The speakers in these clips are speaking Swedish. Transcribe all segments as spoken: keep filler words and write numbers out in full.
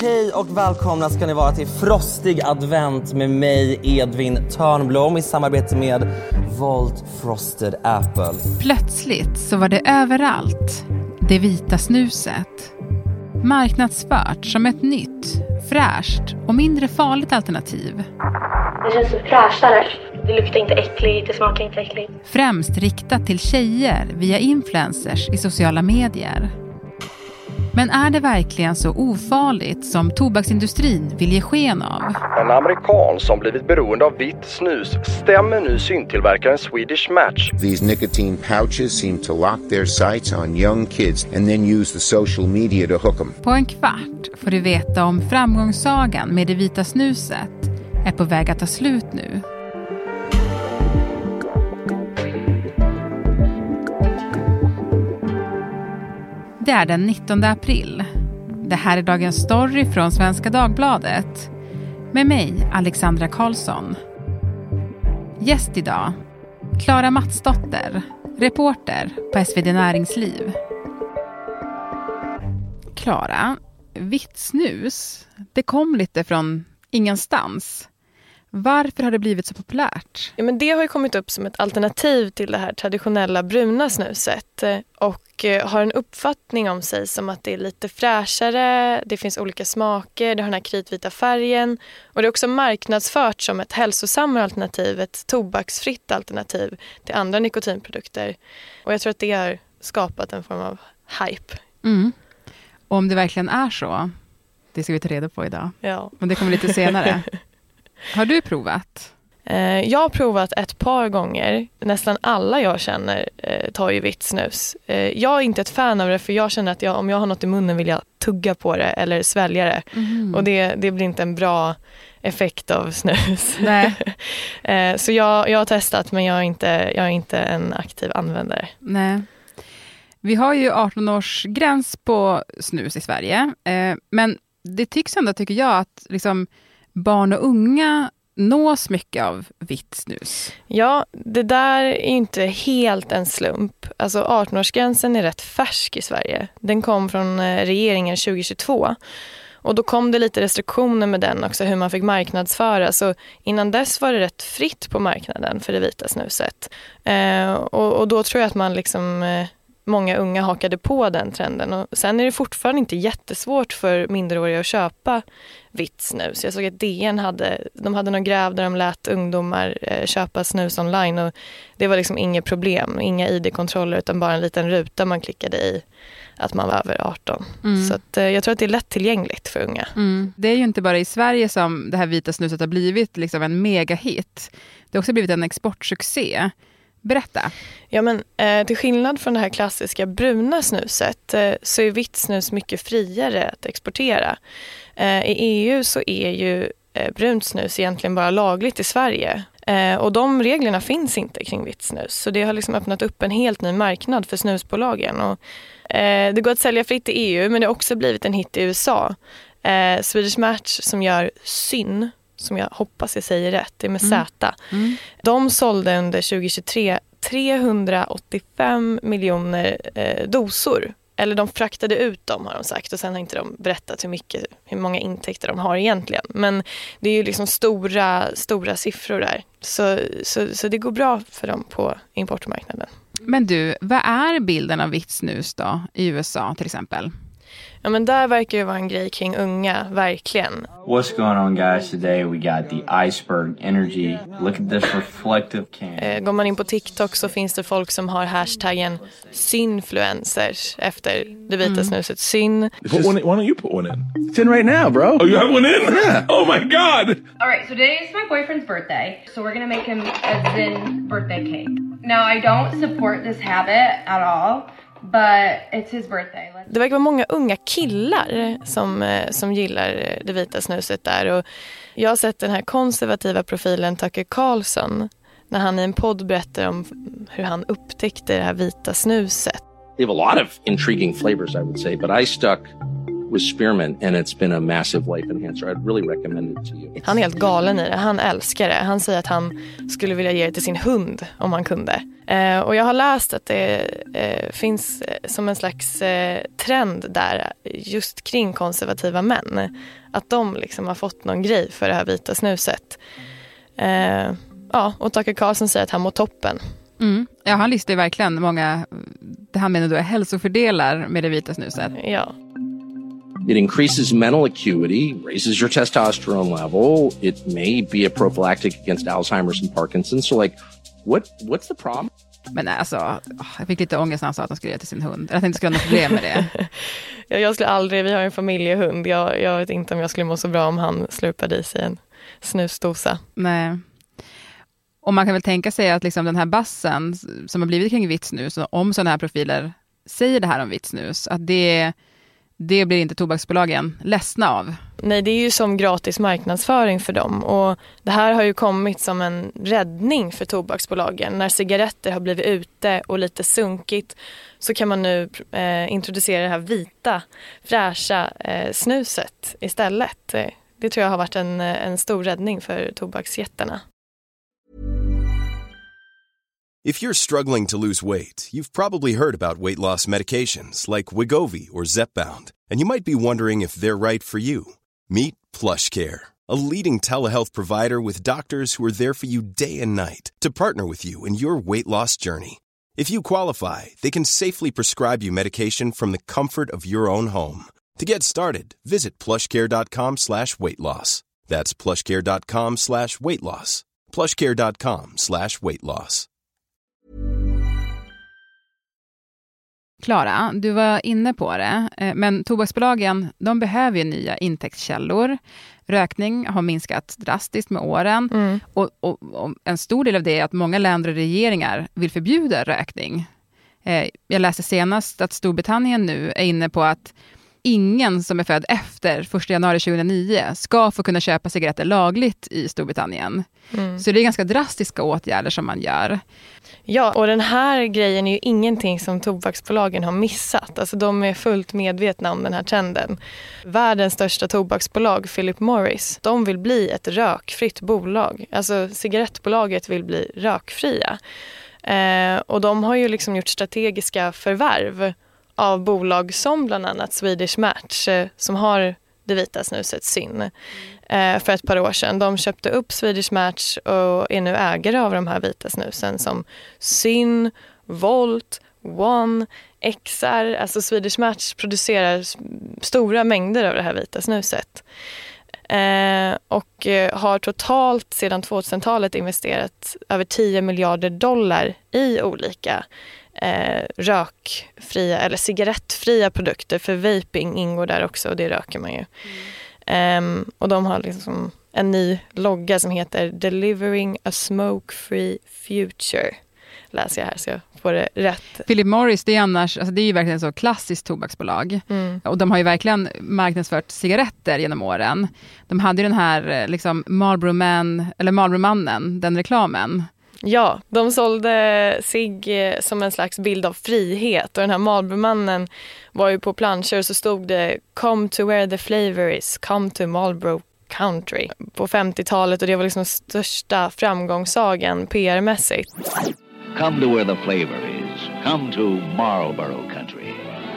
Hej och välkomna ska ni vara till Frostig Advent med mig, Edvin Törnblom, i samarbete med Volt Frosted Apple. Plötsligt så var det överallt, det vita snuset. Marknadsfört som ett nytt, fräscht och mindre farligt alternativ. Det känns så fräschare. Det luktar inte äckligt, det smakar inte äckligt. Främst riktat till tjejer via influencers i sociala medier. Men är det verkligen så ofarligt som tobaksindustrin vill ge sken av? En amerikan som blivit beroende av vitt snus stämmer nu syntillverkaren Swedish Match. These nicotine pouches seem to lock their sights on young kids and then use the social media to hook them. På en kvart får du veta om framgångssagan med det vita snuset är på väg att ta slut nu. Det är den nittonde april. Det här är dagens story från Svenska Dagbladet. Med mig, Alexandra Karlsson. Gäst idag, Klara Matsdotter, reporter på S V D Näringsliv. Klara, vitt snus, det kom lite från ingenstans. Varför har det blivit så populärt? Ja, men det har ju kommit upp som ett alternativ till det här traditionella bruna snuset och har en uppfattning om sig som att det är lite fräschare, det finns olika smaker, det har den här kritvita färgen och det är också marknadsfört som ett hälsosammare alternativ, ett tobaksfritt alternativ till andra nikotinprodukter. Och jag tror att det har skapat en form av hype. Mm. Och om det verkligen är så, det ska vi ta reda på idag. Ja. Men det kommer lite senare. Har du provat? Jag har provat ett par gånger. Nästan alla jag känner tar ju vitt snus. Jag är inte ett fan av det för jag känner att jag, om jag har något i munnen vill jag tugga på det eller svälja det. Mm. Och det, det blir inte en bra effekt av snus. Nej. Så jag, jag har testat men jag är, inte, jag är inte en aktiv användare. Nej. Vi har ju arton-årsgräns på snus i Sverige. Men det tycks ändå, tycker jag, att liksom barn och unga nås mycket av vitt snus. Ja, det där är inte helt en slump. Alltså arton-årsgränsen är rätt färsk i Sverige. Den kom från regeringen tjugohundratjugotvå. Och då kom det lite restriktioner med den också, hur man fick marknadsföra. Så innan dess var det rätt fritt på marknaden för det vita snuset. Eh, och, och då tror jag att man liksom... Eh, många unga hakade på den trenden. Och sen är det fortfarande inte jättesvårt för minderåriga att köpa vitt snus. Jag såg att D N hade, de hade någon gräv där de lät ungdomar eh, köpa snus online och det var liksom inget problem, inga I D-kontroller utan bara en liten ruta man klickade i att man var över arton. Mm. Så att, eh, jag tror att det är lättillgängligt för unga. Mm. Det är ju inte bara i Sverige som det här vita snuset har blivit liksom en megahit. Det har också blivit en exportsuccé. Berätta. Ja, men eh, till skillnad från det här klassiska bruna snuset eh, så är vitt snus mycket friare att exportera. Eh, I E U så är ju eh, brunt snus egentligen bara lagligt i Sverige. Eh, och de reglerna finns inte kring vitt snus. Så det har liksom öppnat upp en helt ny marknad för snusbolagen. Och, eh, det går att sälja fritt i E U men det har också blivit en hit i U S A. Eh, Swedish Match som gör syn, som jag hoppas jag säger rätt, det är med mm. Z. Mm. De sålde under tjugohundratjugotre trehundraåttiofem miljoner eh, dosor. Eller de fraktade ut dem har de sagt och sen har inte de berättat hur mycket, hur många intäkter de har egentligen. Men det är ju liksom stora, stora siffror där. Så, så, så det går bra för dem på importmarknaden. Men du, vad är bilden av vitt snus då i U S A till exempel? Ja, men där verkar ju vara en grej kring unga, verkligen. What's going on, guys? Today we got the Iceberg Energy. Look at this reflective can. Eh, går man in på TikTok så finns det folk som har hashtaggen synfluencers efter det vita mm. snuset syn. Put one in, why don't you put one in? It's in right now, bro. Oh, you have one in? Yeah. Oh my God. All right, so today is my boyfriend's birthday, so we're gonna make him a Zyn birthday cake. Now, I don't support this habit at all. But it's his birthday. Det verkar vara många unga killar som, som gillar det vita snuset där. Och jag har sett den här konservativa profilen Tucker Carlson när han i en podd berättar om hur han upptäckte det här vita snuset. They have a lot of intriguing flavors, I would say, but I stuck with spearmint, and it's been a massive life enhancer. I'd really recommend it to you. Han är helt galen i det. Han älskar det. Han säger att han skulle vilja ge det till sin hund om han kunde. Eh, och jag har läst att det eh, finns som en slags eh, trend där just kring konservativa män. Att de liksom har fått någon grej för det här vita snuset. Eh, ja, och Tucker Carlson säger att han mår toppen. Mm. Ja, han listar verkligen många, det han menar då är hälsofördelar med det vita snuset. Ja. It increases mental acuity, raises your testosterone level. It may be a prophylactic against Alzheimer's and Parkinson's. So like, what what's the problem? Men alltså, jag fick lite ångest när han sa att han skulle ge till sin hund. Jag tänkte inte skulle ha något problem med det. ja, jag skulle aldrig, vi har en familjehund. Jag, jag vet inte om jag skulle må så bra om han slurpade i sig en snusdosa. Nej. Och man kan väl tänka sig att liksom den här bassen som har blivit kring vitt snus, om sådana här profiler säger det här om vitt snus, att det, det blir inte tobaksbolagen ledsna av. Nej, det är ju som gratis marknadsföring för dem. Och det här har ju kommit som en räddning för tobaksbolagen. När cigaretter har blivit ute och lite sunkigt så kan man nu eh, introducera det här vita, fräscha eh, snuset istället. Det tror jag har varit en, en stor räddning för tobaksjättarna. If you're struggling to lose weight, you've probably heard about weight loss medications like Wegovy or Zepbound, and you might be wondering if they're right for you. Meet PlushCare, a leading telehealth provider with doctors who are there for you day and night to partner with you in your weight loss journey. If you qualify, they can safely prescribe you medication from the comfort of your own home. To get started, visit plushcare.com slash weight loss. That's plushcare.com slash weight loss. plushcare.com slash weight loss. Klara, du var inne på det, men tobaksbolagen, de behöver ju nya intäktskällor. Rökning har minskat drastiskt med åren mm. och, och, och en stor del av det är att många länder och regeringar vill förbjuda rökning. Jag läste senast att Storbritannien nu är inne på att ingen som är född efter första januari tjugohundranio ska få kunna köpa cigaretter lagligt i Storbritannien. Mm. Så det är ganska drastiska åtgärder som man gör. Ja, och den här grejen är ju ingenting som tobaksbolagen har missat. Alltså de är fullt medvetna om den här trenden. Världens största tobaksbolag, Philip Morris, de vill bli ett rökfritt bolag. Alltså cigarettbolaget vill bli rökfria. Eh, och de har ju liksom gjort strategiska förvärv av bolag som bland annat Swedish Match eh, som har det vita snuset Zyn eh, för ett par år sedan. De köpte upp Swedish Match och är nu ägare av de här vita snusen som Zyn, Volt, One, X R. Alltså Swedish Match producerar stora mängder av det här vita snuset. Eh, och eh, har totalt sedan tvåtusentalet investerat över tio miljarder dollar i olika Eh, rökfria eller cigarettfria produkter, för vaping ingår där också och det röker man ju. Mm. Eh, och de har liksom en ny logga som heter Delivering a Smoke-Free Future. Läser jag här så jag får det rätt. Philip Morris, det är annars, alltså det är ju verkligen så klassiskt tobaksbolag. Mm. Och de har ju verkligen marknadsfört cigaretter genom åren. De hade ju den här liksom Marlboro Man, eller Marlboro-mannen, den reklamen. Ja, de sålde sig som en slags bild av frihet och den här Marlboro-mannen var ju på planscher och så stod det "Come to where the flavor is, come to Marlboro Country" på femtiotalet och det var liksom största framgångssagan P R-mässigt. Come to where the flavor is, come to Marlboro Country.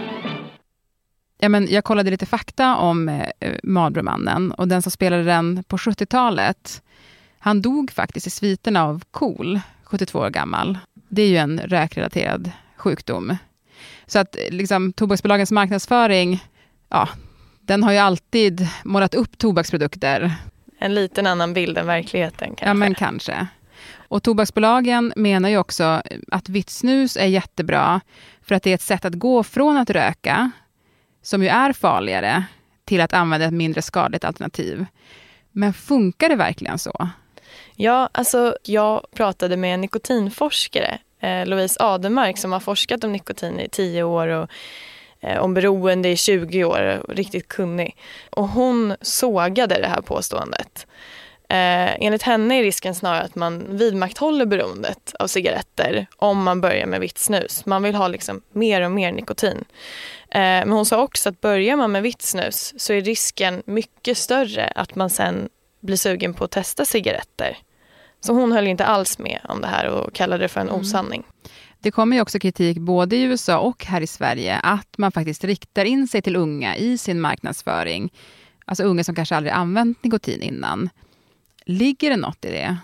Ja, men jag kollade lite fakta om eh, Marlboro-mannen och den som spelade den på sjuttiotalet. Han dog faktiskt i sviterna av KOL, sjuttiotvå år gammal. Det är ju en rökrelaterad sjukdom. Så att liksom, tobaksbolagens marknadsföring, ja, den har ju alltid målat upp tobaksprodukter. En liten annan bild än verkligheten kanske. Ja, men kanske. Och tobaksbolagen menar ju också att vitt snus är jättebra för att det är ett sätt att gå från att röka, som ju är farligare, till att använda ett mindre skadligt alternativ. Men funkar det verkligen så? Ja, alltså jag pratade med en nikotinforskare, eh, Louise Ademark, som har forskat om nikotin i tio år och eh, om beroende i tjugo år, riktigt kunnig. Och hon sågade det här påståendet. Eh, enligt henne är risken snarare att man vidmakthåller beroendet av cigaretter om man börjar med vitt snus. Man vill ha liksom mer och mer nikotin. Eh, men hon sa också att börjar man med vitt snus så är risken mycket större att man sen blir sugen på att testa cigaretter. Så hon höll inte alls med om det här och kallade det för en osanning. Mm. Det kommer ju också kritik både i U S A och här i Sverige att man faktiskt riktar in sig till unga i sin marknadsföring. Alltså unga som kanske aldrig använt nikotin innan. Ligger det något i det?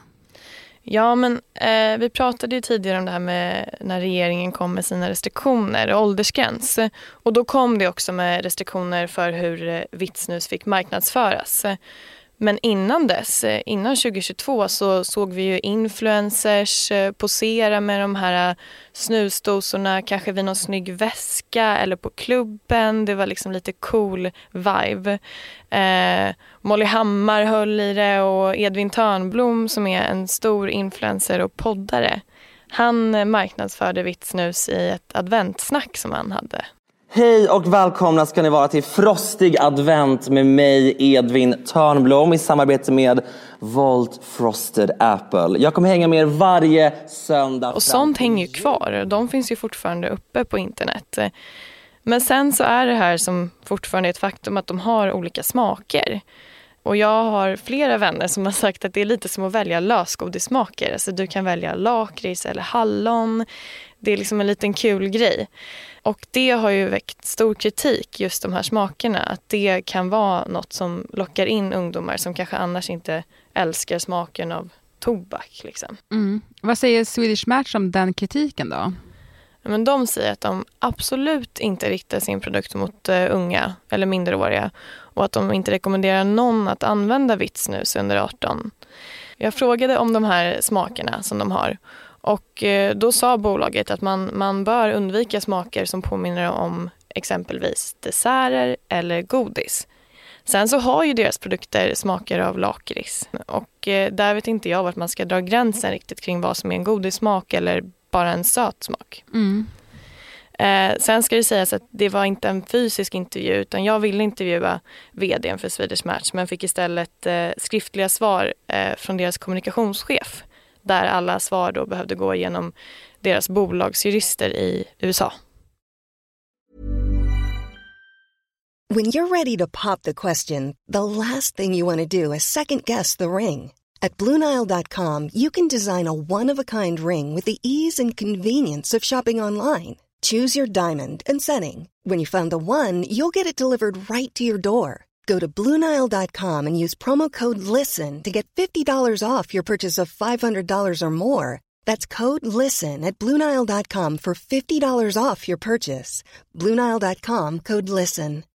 Ja, men eh, vi pratade ju tidigare om det här med när regeringen kom med sina restriktioner och åldersgräns. Och då kom det också med restriktioner för hur eh, vitt snus fick marknadsföras. Men innan dess, innan tjugo tjugotvå, så såg vi ju influencers posera med de här snusdosorna, kanske vid någon snygg väska eller på klubben. Det var liksom lite cool vibe. Eh, Molly Hammar höll i det och Edvin Törnblom som är en stor influencer och poddare. Han marknadsförde vitt snus i ett adventsnack som han hade. Hej och välkomna ska ni vara till Frostig advent med mig Edvin Törnblom i samarbete med Volt Frosted Apple. Jag kommer hänga med er varje söndag. Och sånt hänger ju kvar. De finns ju fortfarande uppe på internet. Men sen så är det här som fortfarande är ett faktum att de har olika smaker. Och jag har flera vänner som har sagt att det är lite som att välja lösgodissmaker. Alltså du kan välja lakrits eller hallon. Det är liksom en liten kul grej. Och det har ju väckt stor kritik, just de här smakerna. Att det kan vara något som lockar in ungdomar som kanske annars inte älskar smaken av tobak. Liksom. Mm. Vad säger Swedish Match om den kritiken då? Men de säger att de absolut inte riktar sin produkt mot uh, unga eller minderåriga. Och att de inte rekommenderar någon att använda vitt snus under arton. Jag frågade om de här smakerna som de har. Och då sa bolaget att man, man bör undvika smaker som påminner om exempelvis desserter eller godis. Sen så har ju deras produkter smaker av lakrits. Och där vet inte jag vart man ska dra gränsen riktigt kring vad som är en godissmak eller bara en söt smak. Mm. Eh, sen ska det sägas att det var inte en fysisk intervju utan jag ville intervjua vdn för Swedish Match men fick istället eh, skriftliga svar eh, från deras kommunikationschef. Där alla svar då behövde gå igenom deras bolagsjurister i U S A. When you're ready to pop the question, the last thing you want to do is second guess the ring. At Blue Nile dot com, you can design a one-of-a-kind ring with the ease and convenience of shopping online. Choose your diamond and setting. When you find the one, you'll get it delivered right to your door. Go to Blue Nile dot com and use promo code LISTEN to get fifty dollars off your purchase of five hundred dollars or more. That's code LISTEN at Blue Nile dot com for fifty dollars off your purchase. Blue Nile dot com, code LISTEN.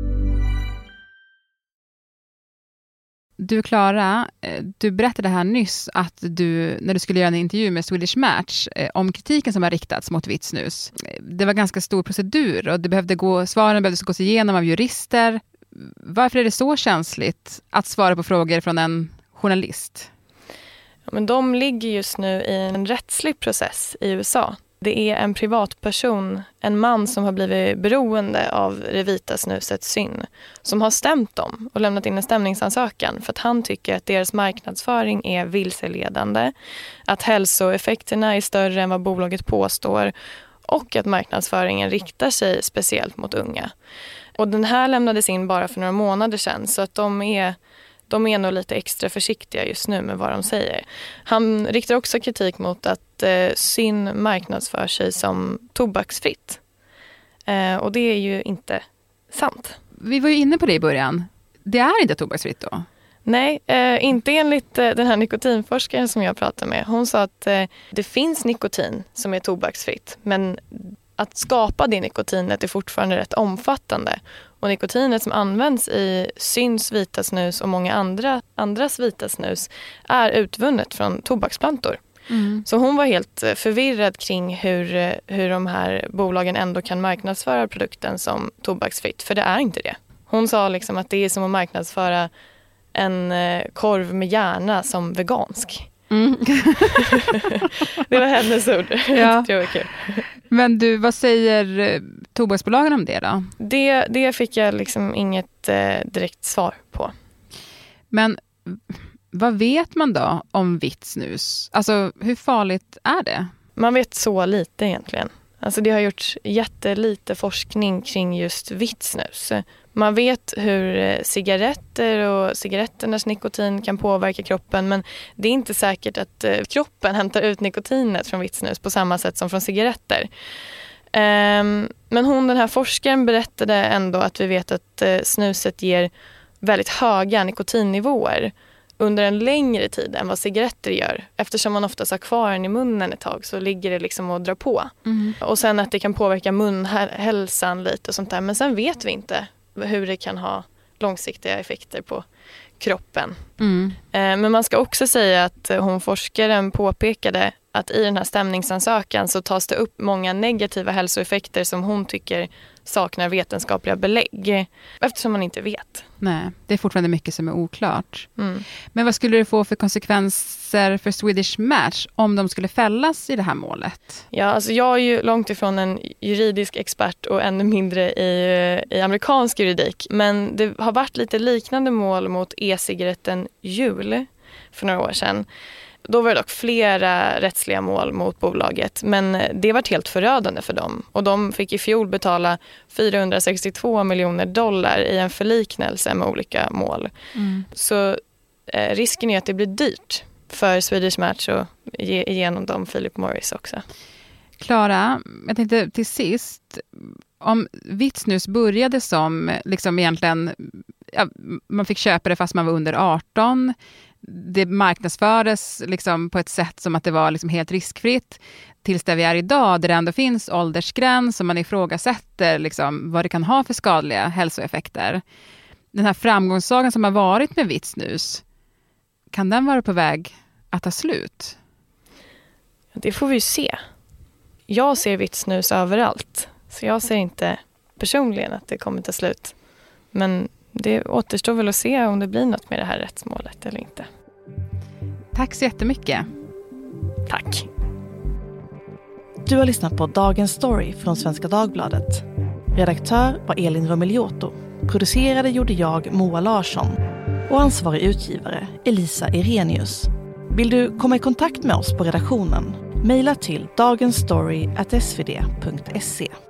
Du Klara, du berättade här nyss att du, när du skulle göra en intervju med Swedish Match om kritiken som har riktats mot vitt snus, det var ganska stor procedur och det behövde gå, svaren behövde gås igenom av jurister. Varför är det så känsligt att svara på frågor från en journalist? Ja, men de ligger just nu i en rättslig process i U S A. Det är en privatperson, en man som har blivit beroende av det vita snusets syn, som har stämt dem och lämnat in en stämningsansökan för att han tycker att deras marknadsföring är vilseledande, att hälsoeffekterna är större än vad bolaget påstår och att marknadsföringen riktar sig speciellt mot unga. Och den här lämnades in bara för några månader sedan så att de är, de är nog lite extra försiktiga just nu med vad de säger. Han riktar också kritik mot att eh, syn marknadsför sig som tobaksfritt. Eh, och det är ju inte sant. Vi var ju inne på det i början. Det är inte tobaksfritt då? Nej, eh, inte enligt eh, den här nikotinforskaren som jag pratade med. Hon sa att eh, det finns nikotin som är tobaksfritt men att skapa det nikotinet är fortfarande rätt omfattande. Och nikotinet som används i syns vita snus och många andra andras vita snus är utvunnet från tobaksplantor. Mm. Så hon var helt förvirrad kring hur, hur de här bolagen ändå kan marknadsföra produkten som tobaksfritt. För det är inte det. Hon sa liksom att det är som att marknadsföra en korv med hjärna som vegansk. Mm. Det var hennes ord. Ja. Det var kul. Men du, vad säger tobaksbolagen om det då? Det, det fick jag liksom inget eh, direkt svar på. Men Vad vet man då om vitt snus? Alltså hur farligt är det? Man vet så lite egentligen. Alltså det har gjorts jättelite forskning kring just vitt snus. Man vet hur cigaretter och cigaretternas nikotin kan påverka kroppen, men det är inte säkert att kroppen hämtar ut nikotinet från vitt snus på samma sätt som från cigaretter. Men hon, den här forskaren, berättade ändå att vi vet att snuset ger väldigt höga nikotinnivåer under en längre tid än vad cigaretter gör. Eftersom man oftast har kvar den i munnen ett tag så ligger det liksom och drar på. Mm. Och sen att det kan påverka munhälsan lite och sånt där. Men sen vet vi inte hur det kan ha långsiktiga effekter på kroppen. Mm. Men man ska också säga att hon, forskaren, påpekade att i den här stämningsansökan så tas det upp många negativa hälsoeffekter som hon tycker saknar vetenskapliga belägg, eftersom man inte vet. Nej, det är fortfarande mycket som är oklart. Mm. Men vad skulle det få för konsekvenser för Swedish Match om de skulle fällas i det här målet? Ja, alltså jag är ju långt ifrån en juridisk expert och ännu mindre i, i amerikansk juridik. Men det har varit lite liknande mål mot e-cigaretten Juul för några år sedan. Då var det dock flera rättsliga mål mot bolaget, men det var helt förödande för dem. Och de fick i fjol betala fyrahundrasextiotvå miljoner dollar i en förliknelse med olika mål. Mm. Så eh, risken är att det blir dyrt för Swedish Match och ge igenom dem Philip Morris också. Klara, jag tänkte till sist, om vitt snus började som liksom egentligen, ja, man fick köpa det fast man var under arton. Det marknadsfördes liksom på ett sätt som att det var liksom helt riskfritt, tills där vi är idag, där det ändå finns åldersgräns som man ifrågasätter liksom vad det kan ha för skadliga hälsoeffekter. Den här framgångssagan som har varit med vitt snus, kan den vara på väg att ta slut? Det får vi ju se. Jag ser vitt snus överallt, så jag ser inte personligen att det kommer ta slut. Men det återstår väl att se om det blir något med det här rättsmålet eller inte. Tack så jättemycket. Tack. Du har lyssnat på Dagens Story från Svenska Dagbladet. Redaktör var Elin Romilioto. Producerade gjorde jag, Moa Larsson. Och ansvarig utgivare Elisa Irenius. Vill du komma i kontakt med oss på redaktionen? Maila till dagensstory at svd punkt se.